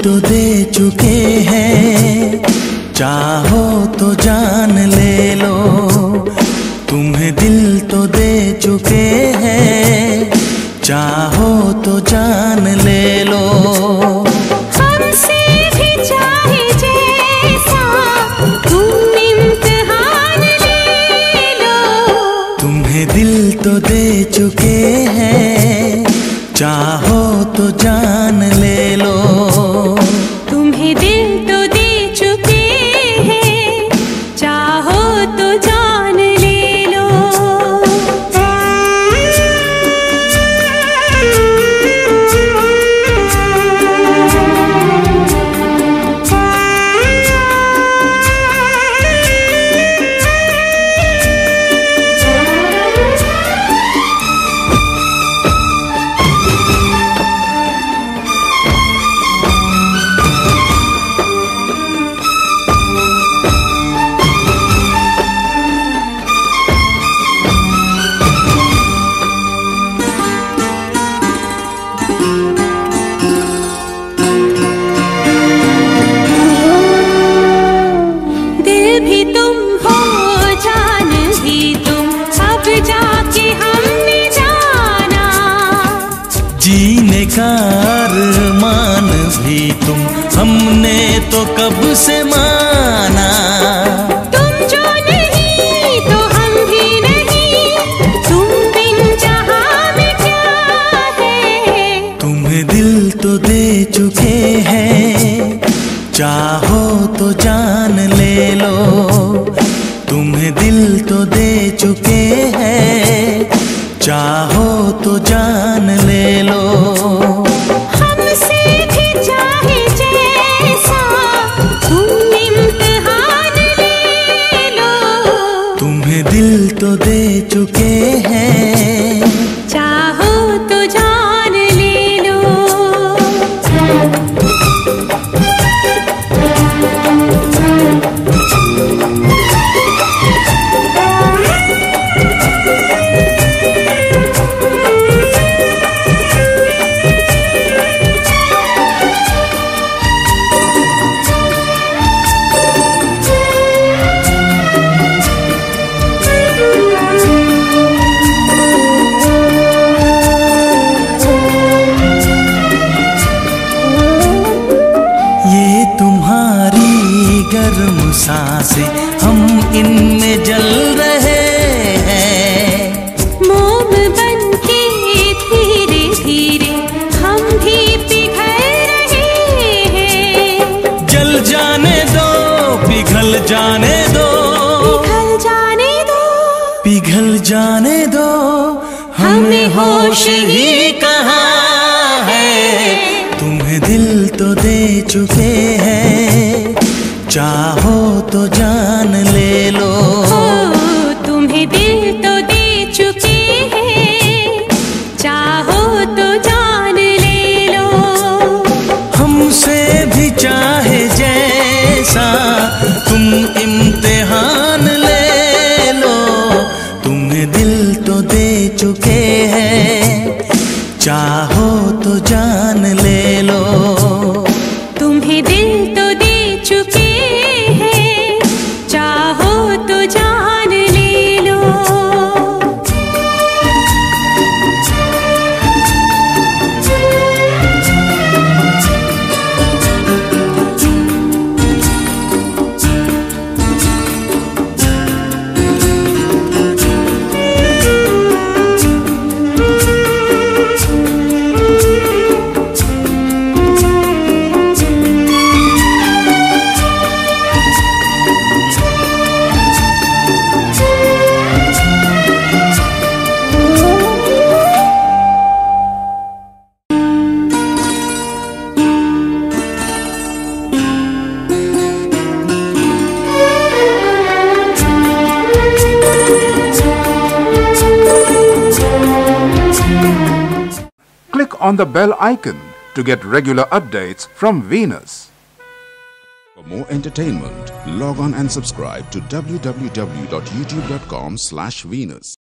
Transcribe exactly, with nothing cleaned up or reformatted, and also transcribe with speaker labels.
Speaker 1: तो दे चुके हैं, चाहो तो जान ले लो। तुम्हें दिल तो दे चुके हैं, चाहो तो जान ले लो।
Speaker 2: हमसे भी चाहे जैसा तुम इम्तिहान ले लो।
Speaker 1: तुम्हें दिल तो दे चुके हैं, चाहो तो जान ले लो।
Speaker 2: तुम्हें दिल तो दे चुके हैं, चाहो तो जान ले लो।
Speaker 1: जीने का अरमान भी तुम, हमने तो कब से माना।
Speaker 2: तुम जो नहीं तो हम भी नहीं, तुम बिन जहां में क्या है।
Speaker 1: तुम्हें दिल तो दे चुके हैं, चाहो तो जान ले लो। तुम्हें दिल तो दे चुके हैं, चाहो तो जान ले लो।
Speaker 2: हमसे भी चाहे जैसा तुम इम्तिहान ले लो।
Speaker 1: तुम्हें दिल तो दे चुके हैं,
Speaker 2: चाहो तो जान ले लो।
Speaker 1: गर्म सांसें हम इनमें जल रहे हैं।
Speaker 2: मोम बनके धीरे धीरे हम भी पिघल रहे हैं।
Speaker 1: जल जाने दो, पिघल जाने दो,
Speaker 2: पिघल जाने दो,
Speaker 1: पिघल जाने दो। हमें होश ही कहाँ है। तुम्हें दिल तो दे चुके हैं, चाहो तो जान ले लो।
Speaker 2: तुम्हें दिल तो दे चुके हैं, चाहो तो जान ले लो।
Speaker 1: हमसे भी चाहे जैसा तुम इम्तिहान ले लो। तुम्हें दिल तो दे चुके हैं, चाहो तो जान ले लो।
Speaker 2: तुम्हें दिल तो दे चुके हैं, चाहो तो जान ले लो।
Speaker 3: Click on the bell icon to get regular updates from Venus.
Speaker 4: For more entertainment, log on and subscribe to w w w dot youtube dot com slash Venus.